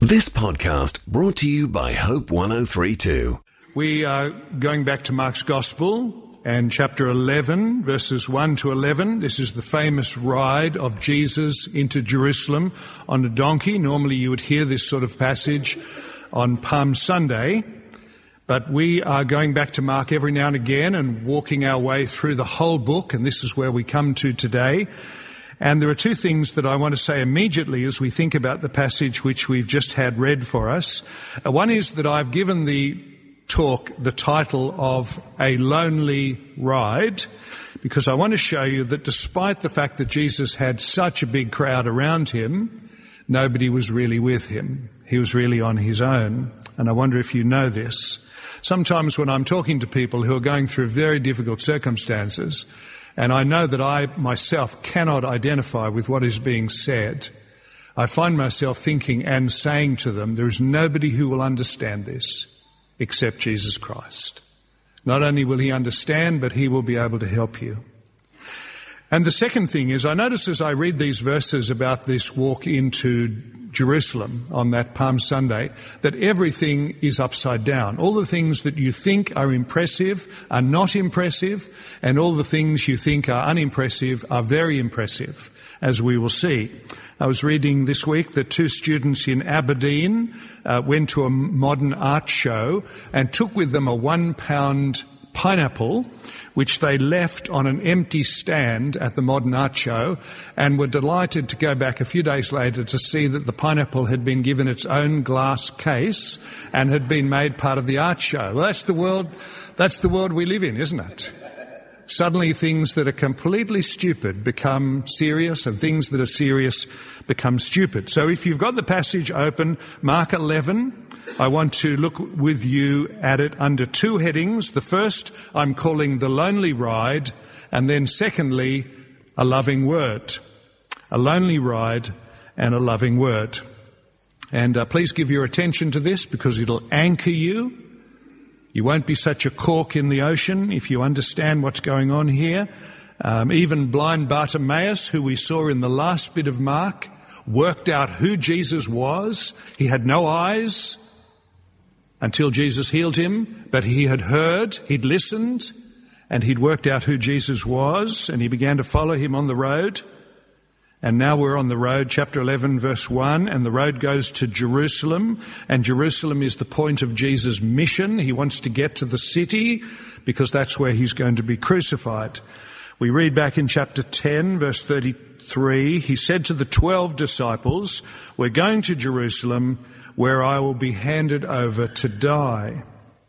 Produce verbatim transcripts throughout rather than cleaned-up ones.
This podcast brought to you by Hope one oh three point two. We are going back to Mark's Gospel and chapter eleven, verses one to eleven. This is the famous ride of Jesus into Jerusalem on a donkey. Normally you would hear this sort of passage on Palm Sunday, but we are going back to Mark every now and again and walking our way through the whole book, and this is where we come to today. And there are two things that I want to say immediately as we think about the passage which we've just had read for us. Uh, one is that I've given the talk the title of A Lonely Ride, because I want to show you that despite the fact that Jesus had such a big crowd around him, nobody was really with him. He was really on his own. And I wonder if you know this. Sometimes when I'm talking to people who are going through very difficult circumstances, and I know that I myself cannot identify with what is being said, I find myself thinking and saying to them, there is nobody who will understand this except Jesus Christ. Not only will he understand, but he will be able to help you. And the second thing is, I notice as I read these verses about this walk into Jerusalem on that Palm Sunday, that everything is upside down. All the things that you think are impressive are not impressive, and all the things you think are unimpressive are very impressive, as we will see. I was reading this week that two students in Aberdeen uh, went to a modern art show and took with them a one pound pineapple, which they left on an empty stand at the Modern Art Show, and were delighted to go back a few days later to see that the pineapple had been given its own glass case and had been made part of the art show. Well, that's the world, that's the world we live in, isn't it? Suddenly things that are completely stupid become serious, and things that are serious become stupid. So if you've got the passage open, Mark eleven, I want to look with you at it under two headings. The first I'm calling The Lonely Ride, and then secondly, A Loving Word. A Lonely Ride and a Loving Word. And uh, please give your attention to this, because it'll anchor you. You won't be such a cork in the ocean if you understand what's going on here. Um, even blind Bartimaeus, who we saw in the last bit of Mark, worked out who Jesus was. He had no eyes until Jesus healed him, but he had heard, he'd listened, and he'd worked out who Jesus was, and he began to follow him on the road. And now we're on the road, chapter eleven, verse one, and the road goes to Jerusalem, and Jerusalem is the point of Jesus' mission. He wants to get to the city because that's where he's going to be crucified. We read back in chapter ten, verse thirty-three, he said to the twelve disciples, "We're going to Jerusalem, where I will be handed over to die."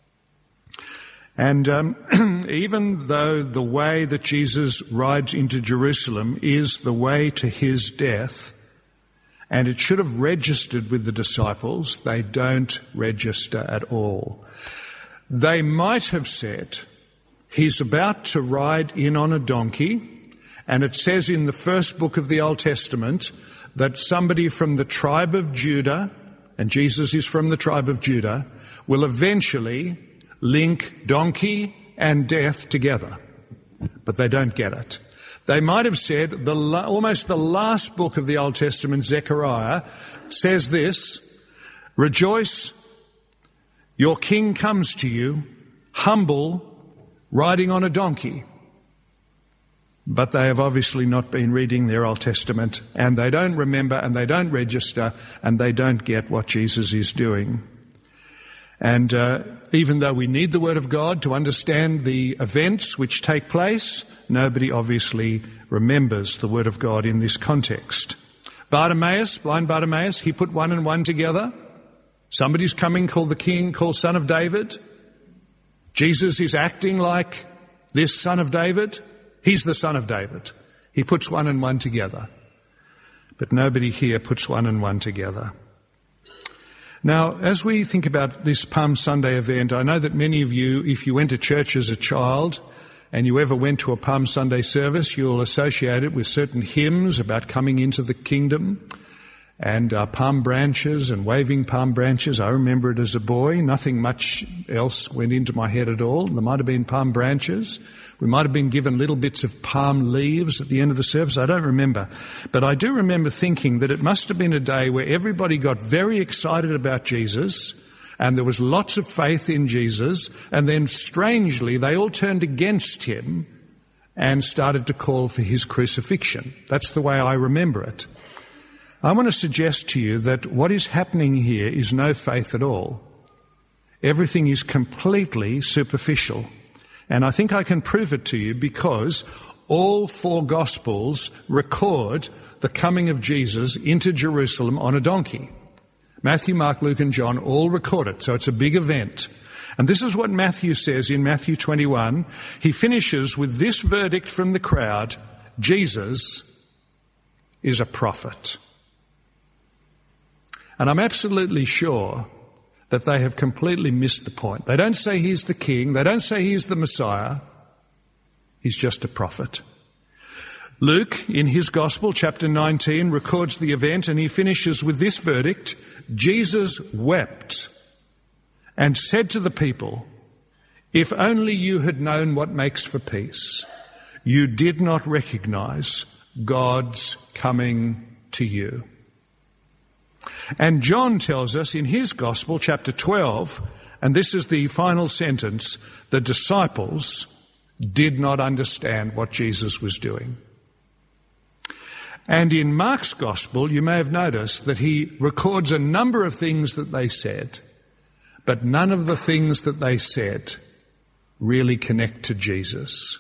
And um, even though the way that Jesus rides into Jerusalem is the way to his death, and it should have registered with the disciples, they don't register at all. They might have said, he's about to ride in on a donkey, and it says in the first book of the Old Testament that somebody from the tribe of Judah, and Jesus is from the tribe of Judah, will eventually link donkey and death together. But they don't get it. They might have said, the almost the last book of the Old Testament, Zechariah, says this, "Rejoice, your king comes to you, humble, riding on a donkey." But they have obviously not been reading their Old Testament, and they don't remember, and they don't register, and they don't get what Jesus is doing. And uh, even though we need the Word of God to understand the events which take place, nobody obviously remembers the Word of God in this context. Bartimaeus, blind Bartimaeus, he put one and one together. Somebody's coming called the King, called Son of David. Jesus is acting like this Son of David. He's the Son of David. He puts one and one together. But nobody here puts one and one together. Now, as we think about this Palm Sunday event, I know that many of you, if you went to church as a child and you ever went to a Palm Sunday service, you'll associate it with certain hymns about coming into the kingdom. and uh, palm branches and waving palm branches. I remember it as a boy. Nothing much else went into my head at all. There might have been palm branches. We might have been given little bits of palm leaves at the end of the service. I don't remember. But I do remember thinking that it must have been a day where everybody got very excited about Jesus, and there was lots of faith in Jesus, and then strangely they all turned against him and started to call for his crucifixion. That's the way I remember it. I want to suggest to you that what is happening here is no faith at all. Everything is completely superficial. And I think I can prove it to you because all four Gospels record the coming of Jesus into Jerusalem on a donkey. Matthew, Mark, Luke and John all record it, so it's a big event. And this is what Matthew says in Matthew twenty-one. He finishes with this verdict from the crowd: Jesus is a prophet. And I'm absolutely sure that they have completely missed the point. They don't say he's the king. They don't say he's the Messiah. He's just a prophet. Luke, in his Gospel, chapter nineteen, records the event, and he finishes with this verdict: Jesus wept and said to the people, "If only you had known what makes for peace, you did not recognize God's coming to you." And John tells us in his Gospel, chapter twelve, and this is the final sentence, the disciples did not understand what Jesus was doing. And in Mark's Gospel, you may have noticed that he records a number of things that they said, but none of the things that they said really connect to Jesus.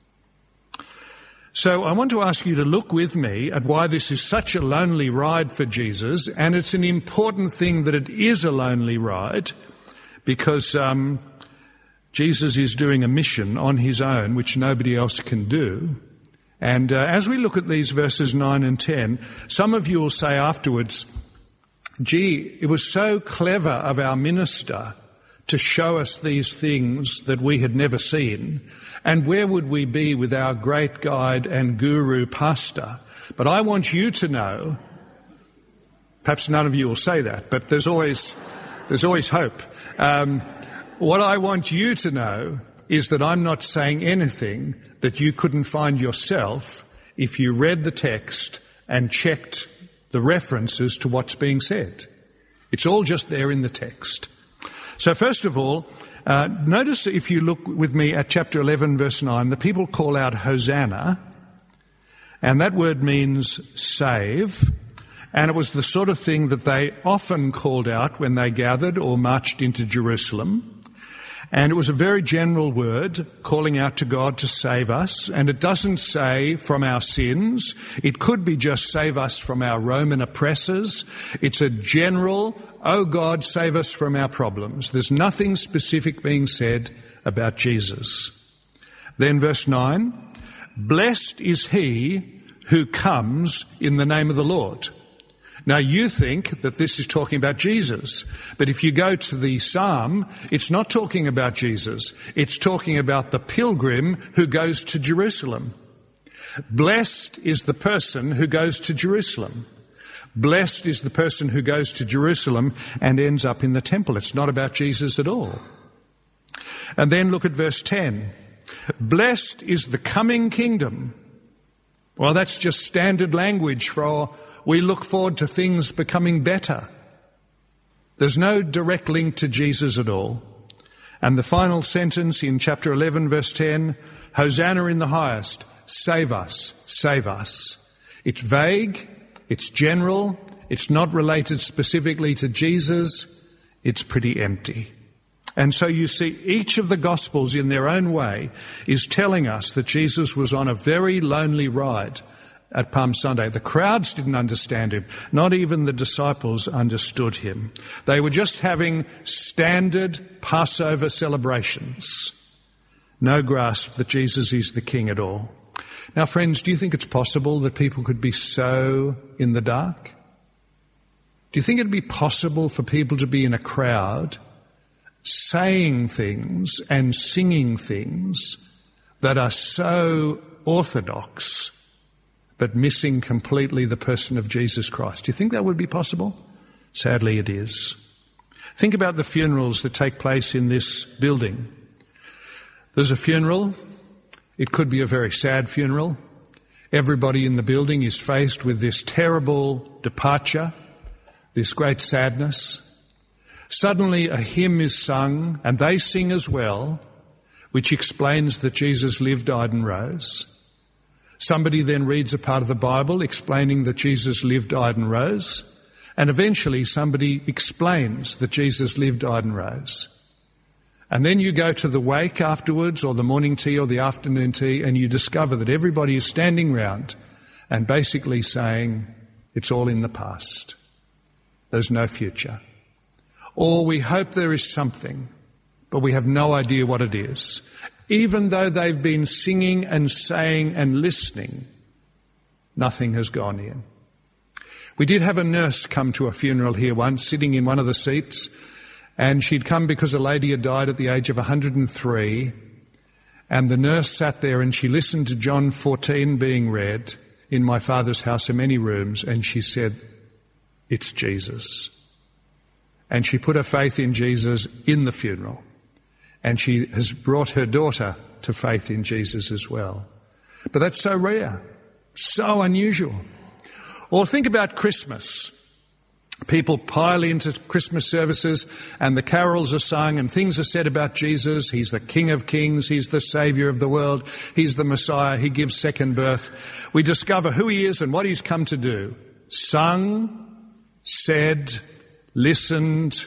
So I want to ask you to look with me at why this is such a lonely ride for Jesus, and it's an important thing that it is a lonely ride, because um, Jesus is doing a mission on his own which nobody else can do. And uh, as we look at these verses nine and ten, some of you will say afterwards, gee, it was so clever of our minister to show us these things that we had never seen. And where would we be with our great guide and guru pastor? But I want you to know, perhaps none of you will say that, but there's always, there's always hope. Um, what I want you to know is that I'm not saying anything that you couldn't find yourself if you read the text and checked the references to what's being said. It's all just there in the text. So first of all, uh, notice if you look with me at chapter eleven, verse nine, the people call out Hosanna, and that word means save, and it was the sort of thing that they often called out when they gathered or marched into Jerusalem. And it was a very general word, calling out to God to save us. And it doesn't say from our sins. It could be just save us from our Roman oppressors. It's a general, oh God, save us from our problems. There's nothing specific being said about Jesus. Then verse nine, blessed is he who comes in the name of the Lord. Now you think that this is talking about Jesus, but if you go to the Psalm, it's not talking about Jesus. It's talking about the pilgrim who goes to Jerusalem. Blessed is the person who goes to Jerusalem. Blessed is the person who goes to Jerusalem and ends up in the temple. It's not about Jesus at all. And then look at verse ten. Blessed is the coming kingdom. Well, that's just standard language for we look forward to things becoming better. There's no direct link to Jesus at all. And the final sentence in chapter eleven, verse ten, Hosanna in the highest, save us, save us. It's vague, it's general, it's not related specifically to Jesus, it's pretty empty. And so you see, each of the Gospels in their own way is telling us that Jesus was on a very lonely ride at Palm Sunday. The crowds didn't understand him. Not even the disciples understood him. They were just having standard Passover celebrations. No grasp that Jesus is the King at all. Now, friends, do you think it's possible that people could be so in the dark? Do you think it'd be possible for people to be in a crowd saying things and singing things that are so orthodox but missing completely the person of Jesus Christ. Do you think that would be possible? Sadly, it is. Think about the funerals that take place in this building. There's a funeral. It could be a very sad funeral. Everybody in the building is faced with this terrible departure, this great sadness. Suddenly a hymn is sung, and they sing as well, which explains that Jesus lived, died and rose. Somebody then reads a part of the Bible explaining that Jesus lived, died and rose. And eventually somebody explains that Jesus lived, died and rose. And then you go to the wake afterwards, or the morning tea or the afternoon tea, and you discover that everybody is standing round and basically saying, it's all in the past. There's no future. Or we hope there is something, but we have no idea what it is. Even though they've been singing and saying and listening, nothing has gone in. We did have a nurse come to a funeral here once, sitting in one of the seats, and she'd come because a lady had died at the age of one hundred and three, and the nurse sat there and she listened to John fourteen being read, in my Father's house are many rooms, and she said, it's Jesus. And she put her faith in Jesus in the funeral. And she has brought her daughter to faith in Jesus as well. But that's so rare, so unusual. Or think about Christmas. People pile into Christmas services and the carols are sung and things are said about Jesus. He's the King of Kings. He's the Saviour of the world. He's the Messiah. He gives second birth. We discover who he is and what he's come to do. Sung, said, listened.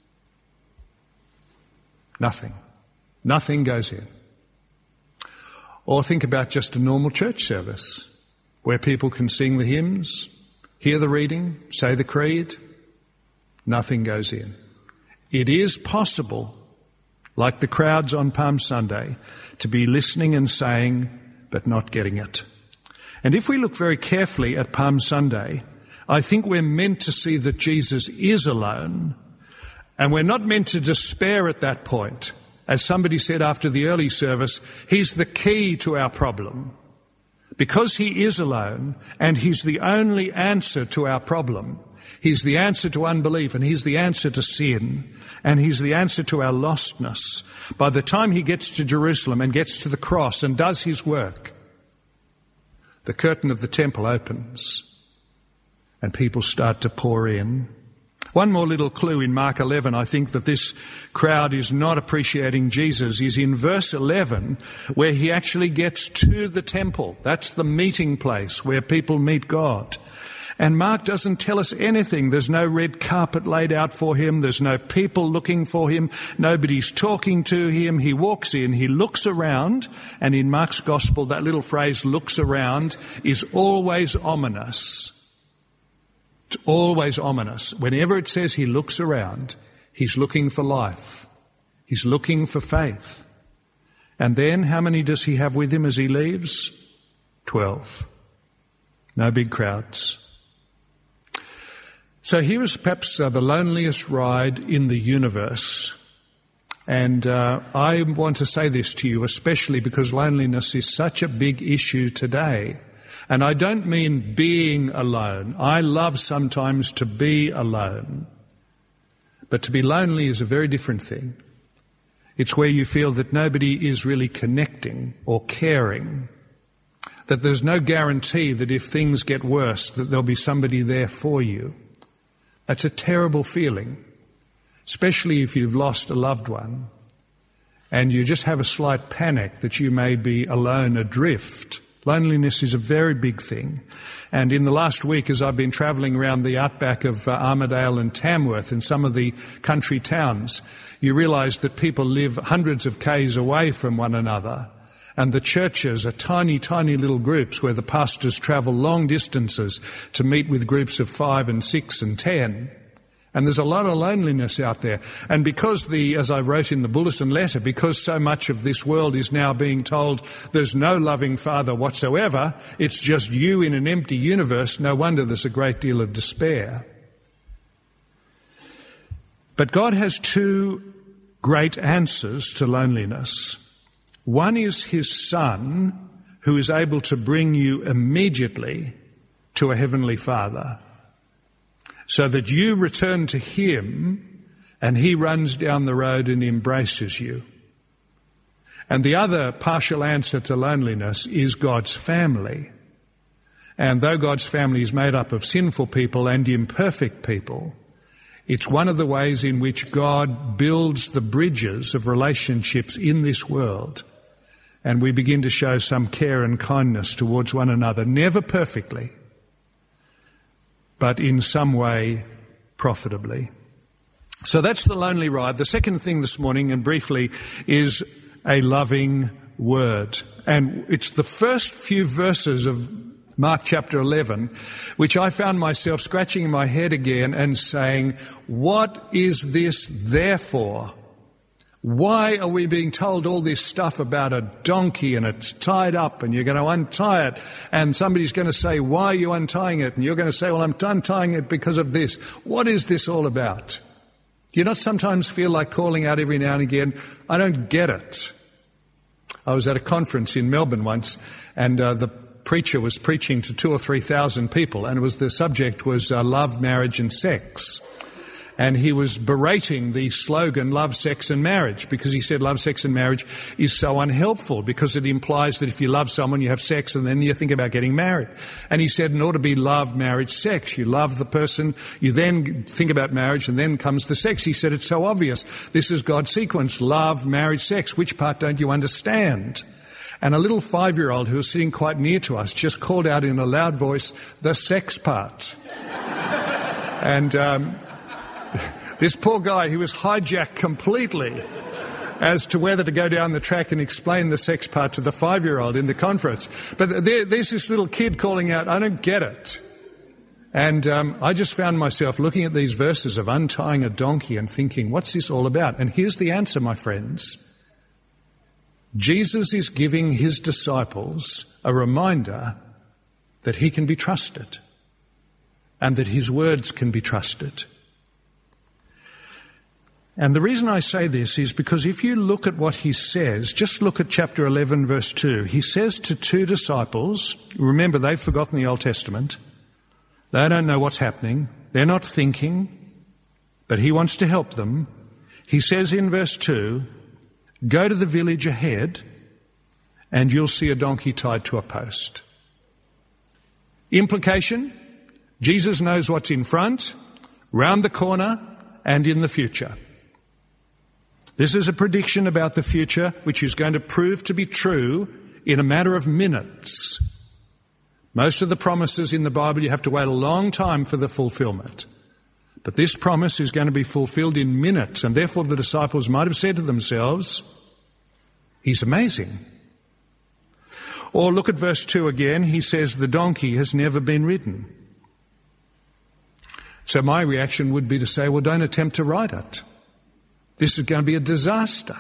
Nothing. Nothing goes in. Or think about just a normal church service where people can sing the hymns, hear the reading, say the creed. Nothing goes in. It is possible, like the crowds on Palm Sunday, to be listening and saying, but not getting it. And if we look very carefully at Palm Sunday, I think we're meant to see that Jesus is alone, and we're not meant to despair at that point. As somebody said after the early service, he's the key to our problem. Because he is alone, and he's the only answer to our problem. He's the answer to unbelief, and he's the answer to sin, and he's the answer to our lostness. By the time he gets to Jerusalem and gets to the cross and does his work, the curtain of the temple opens, and people start to pour in. One more little clue in Mark eleven, I think, that this crowd is not appreciating Jesus, is in verse eleven, where he actually gets to the temple. That's the meeting place where people meet God. And Mark doesn't tell us anything. There's no red carpet laid out for him. There's no people looking for him. Nobody's talking to him. He walks in, he looks around, and in Mark's gospel, that little phrase, looks around, is always ominous. It's always ominous. Whenever it says he looks around, he's looking for life. He's looking for faith. And then how many does he have with him as he leaves? Twelve. No big crowds. So here is perhaps uh, the loneliest ride in the universe. And uh, I want to say this to you, especially because loneliness is such a big issue today. And I don't mean being alone. I love sometimes to be alone. But to be lonely is a very different thing. It's where you feel that nobody is really connecting or caring. That there's no guarantee that if things get worse, that there'll be somebody there for you. That's a terrible feeling, especially if you've lost a loved one and you just have a slight panic that you may be alone adrift. Loneliness is a very big thing. And in the last week, as I've been travelling around the outback of uh, Armidale and Tamworth and some of the country towns, you realise that people live hundreds of k's away from one another. And the churches are tiny, tiny little groups where the pastors travel long distances to meet with groups of five and six and ten. And there's a lot of loneliness out there. And because the, as I wrote in the bulletin letter, because so much of this world is now being told there's no loving Father whatsoever, it's just you in an empty universe, no wonder there's a great deal of despair. But God has two great answers to loneliness. One is his Son, who is able to bring you immediately to a heavenly Father, so that you return to him and he runs down the road and embraces you. And the other partial answer to loneliness is God's family. And though God's family is made up of sinful people and imperfect people, it's one of the ways in which God builds the bridges of relationships in this world. And we begin to show some care and kindness towards one another, never perfectly, but in some way profitably. So that's the lonely ride. The second thing this morning, and briefly, is a loving word. And it's the first few verses of Mark chapter eleven, which I found myself scratching in my head again and saying, what is this therefore? Why are we being told all this stuff about a donkey and it's tied up and you're going to untie it and somebody's going to say, why are you untying it? And you're going to say, well, I'm untying it because of this. What is this all about? Do you not sometimes feel like calling out every now and again, I don't get it? I was at a conference in Melbourne once, and uh, the preacher was preaching to two or three thousand people, and it was the subject was uh, love, marriage and sex. And he was berating the slogan love, sex and marriage, because he said love, sex and marriage is so unhelpful, because it implies that if you love someone you have sex and then you think about getting married. And he said in order to be love, marriage, sex, you love the person, you then think about marriage, and then comes the sex. He said it's so obvious. This is God's sequence, love, marriage, sex. Which part don't you understand? And a little five-year-old who was sitting quite near to us just called out in a loud voice, the sex part. and um, this poor guy, he was hijacked completely as to whether to go down the track and explain the sex part to the five-year-old in the conference. But there, there's this little kid calling out, I don't get it. And um, I just found myself looking at these verses of untying a donkey and thinking, what's this all about? And here's the answer, my friends. Jesus is giving his disciples a reminder that he can be trusted and that his words can be trusted. And the reason I say this is because if you look at what he says, just look at chapter eleven, verse two. He says to two disciples, remember they've forgotten the Old Testament. They don't know what's happening. They're not thinking, but he wants to help them. He says in verse two, go to the village ahead and you'll see a donkey tied to a post. Implication, Jesus knows what's in front, round the corner, and in the future. This is a prediction about the future which is going to prove to be true in a matter of minutes. Most of the promises in the Bible you have to wait a long time for the fulfillment. But this promise is going to be fulfilled in minutes, and therefore the disciples might have said to themselves, he's amazing. Or look at verse two again. He says the donkey has never been ridden. So my reaction would be to say, well, don't attempt to ride it. This is going to be a disaster.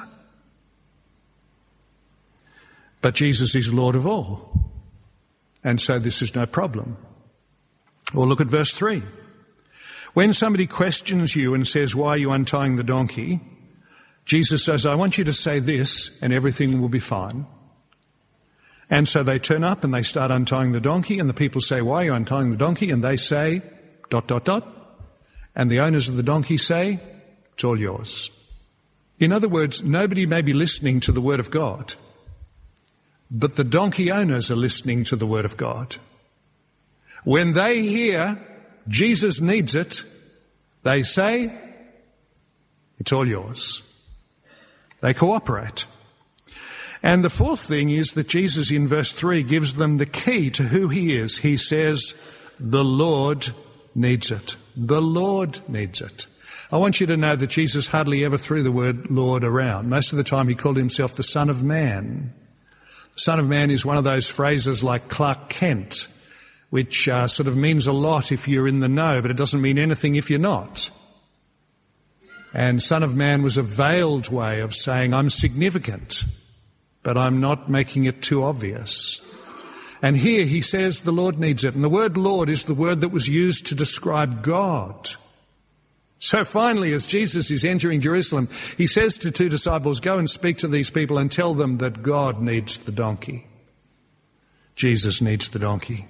But Jesus is Lord of all. And so this is no problem. Or look at verse three. When somebody questions you and says, why are you untying the donkey? Jesus says, I want you to say this and everything will be fine. And so they turn up and they start untying the donkey, and the people say, why are you untying the donkey? And they say, dot, dot, dot. And the owners of the donkey say, it's all yours. In other words, nobody may be listening to the word of God, but the donkey owners are listening to the word of God. When they hear Jesus needs it, they say, it's all yours. They cooperate. And the fourth thing is that Jesus in verse three gives them the key to who he is. He says, the Lord needs it. The Lord needs it. I want you to know that Jesus hardly ever threw the word Lord around. Most of the time he called himself the Son of Man. The Son of Man is one of those phrases like Clark Kent, which uh, sort of means a lot if you're in the know, but it doesn't mean anything if you're not. And Son of Man was a veiled way of saying, I'm significant, but I'm not making it too obvious. And here he says the Lord needs it. And the word Lord is the word that was used to describe God. So finally, as Jesus is entering Jerusalem, he says to two disciples, go and speak to these people and tell them that God needs the donkey. Jesus needs the donkey.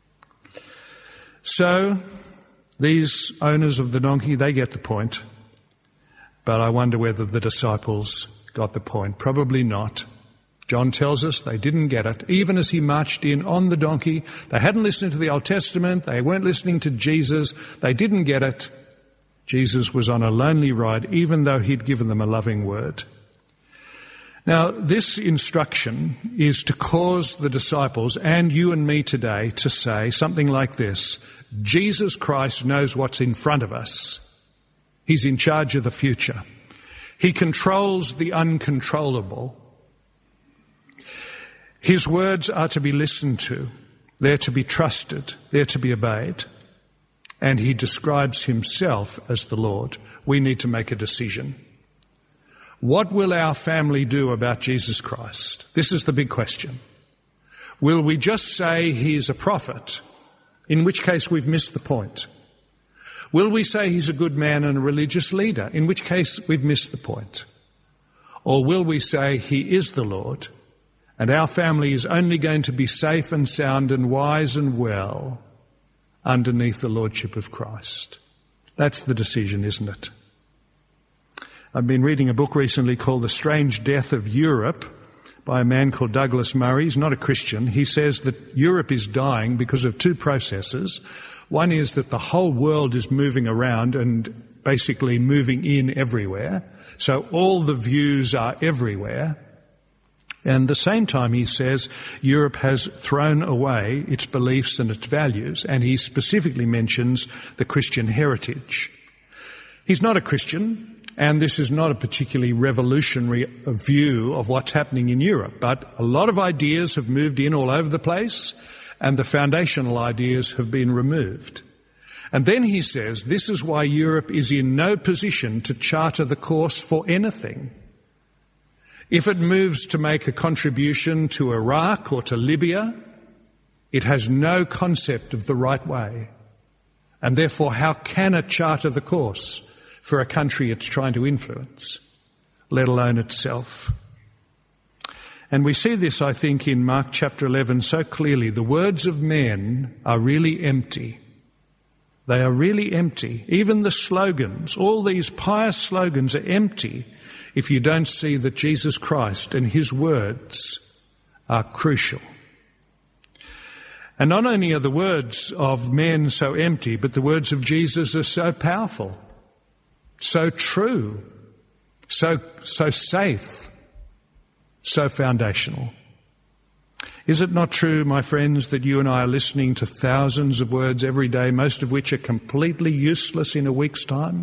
So, these owners of the donkey, they get the point. But I wonder whether the disciples got the point. Probably not. John tells us they didn't get it. Even as he marched in on the donkey, they hadn't listened to the Old Testament, they weren't listening to Jesus, they didn't get it. Jesus was on a lonely ride, even though he'd given them a loving word. Now, this instruction is to cause the disciples and you and me today to say something like this: Jesus Christ knows what's in front of us. He's in charge of the future. He controls the uncontrollable. His words are to be listened to. They're to be trusted. They're to be obeyed. And he describes himself as the Lord. We need to make a decision. What will our family do about Jesus Christ? This is the big question. Will we just say he's a prophet, in which case we've missed the point? Will we say he's a good man and a religious leader, in which case we've missed the point? Or will we say he is the Lord, and our family is only going to be safe and sound and wise and well underneath the lordship of Christ? That's the decision, isn't it? I've been reading a book recently called The Strange Death of Europe by a man called Douglas Murray. He's not a Christian. He says that Europe is dying because of two processes. One is that the whole world is moving around and basically moving in everywhere. So all the views are everywhere. And at the same time, he says, Europe has thrown away its beliefs and its values, and he specifically mentions the Christian heritage. He's not a Christian, and this is not a particularly revolutionary view of what's happening in Europe, but a lot of ideas have moved in all over the place, and the foundational ideas have been removed. And then he says, this is why Europe is in no position to charter the course for anything. If it moves to make a contribution to Iraq or to Libya, it has no concept of the right way. And therefore, how can it charter the course for a country it's trying to influence, let alone itself? And we see this, I think, in Mark chapter eleven so clearly. The words of men are really empty. They are really empty. Even the slogans, all these pious slogans are empty if you don't see that Jesus Christ and his words are crucial. And not only are the words of men so empty, but the words of Jesus are so powerful, so true, so, so safe, so foundational. Is it not true, my friends, that you and I are listening to thousands of words every day, most of which are completely useless in a week's time?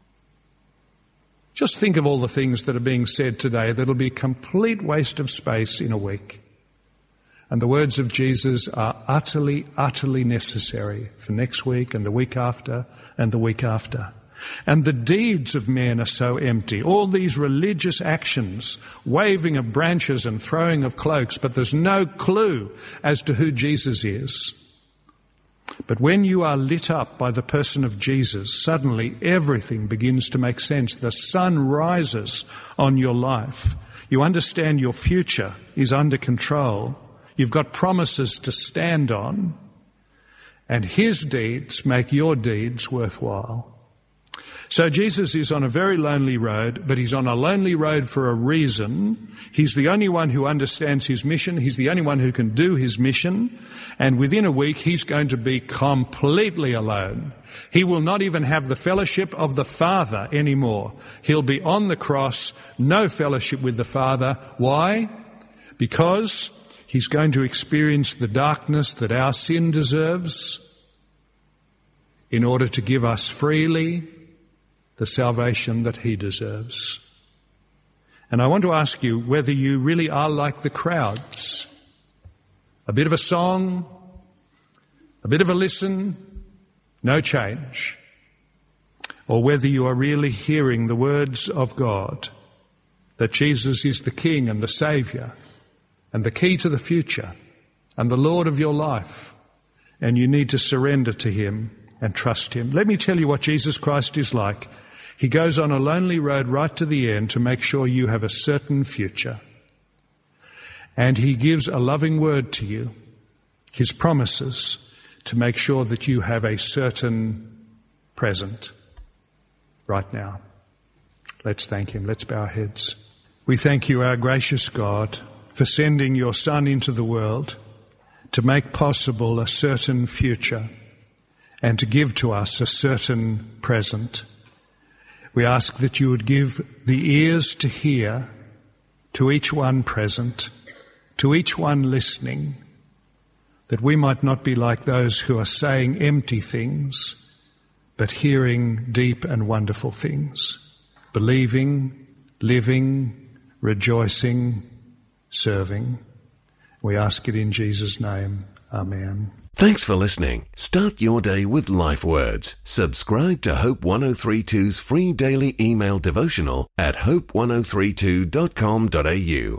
Just think of all the things that are being said today that'll be a complete waste of space in a week. And the words of Jesus are utterly, utterly necessary for next week and the week after and the week after. And the deeds of men are so empty. All these religious actions, waving of branches and throwing of cloaks, but there's no clue as to who Jesus is. But when you are lit up by the person of Jesus, suddenly everything begins to make sense. The sun rises on your life. You understand your future is under control. You've got promises to stand on. And his deeds make your deeds worthwhile. So Jesus is on a very lonely road, but he's on a lonely road for a reason. He's the only one who understands his mission. He's the only one who can do his mission. And within a week, he's going to be completely alone. He will not even have the fellowship of the Father anymore. He'll be on the cross, no fellowship with the Father. Why? Because he's going to experience the darkness that our sin deserves in order to give us freely the salvation that he deserves. And I want to ask you whether you really are like the crowds. A bit of a song, a bit of a listen, no change. Or whether you are really hearing the words of God, that Jesus is the King and the Saviour and the key to the future and the Lord of your life, and you need to surrender to him and trust him. Let me tell you what Jesus Christ is like. He goes on a lonely road right to the end to make sure you have a certain future. And he gives a loving word to you his promises to make sure that you have a certain present right now. Let's thank him. Let's bow our heads. We thank you, our gracious God, for sending your Son into the world to make possible a certain future and to give to us a certain present. We ask that you would give the ears to hear to each one present, to each one listening, that we might not be like those who are saying empty things, but hearing deep and wonderful things, believing, living, rejoicing, serving. We ask it in Jesus' name. Amen. Thanks for listening. Start your day with Life Words. Subscribe to Hope one oh three two's free daily email devotional at hope ten thirty-two dot com dot a u.